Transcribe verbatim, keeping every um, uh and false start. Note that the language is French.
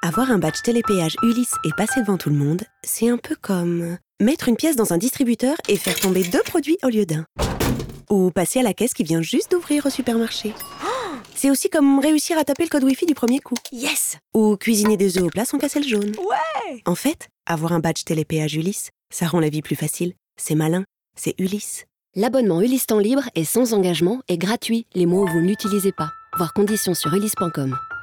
Avoir un badge télépéage Ulysse et passer devant tout le monde, c'est un peu comme mettre une pièce dans un distributeur et faire tomber deux produits au lieu d'un. Ou passer à la caisse qui vient juste d'ouvrir au supermarché. Oh, c'est aussi comme réussir à taper le code Wi-Fi du premier coup. Yes! Ou cuisiner des œufs au plat sans casser le jaune. Ouais! En fait, avoir un badge télépéage Ulysse, ça rend la vie plus facile. C'est malin, c'est Ulysse. L'abonnement Ulysse Temps Libre est sans engagement et gratuit les mois où vous ne l'utilisez pas. Voir conditions sur ulysse point com.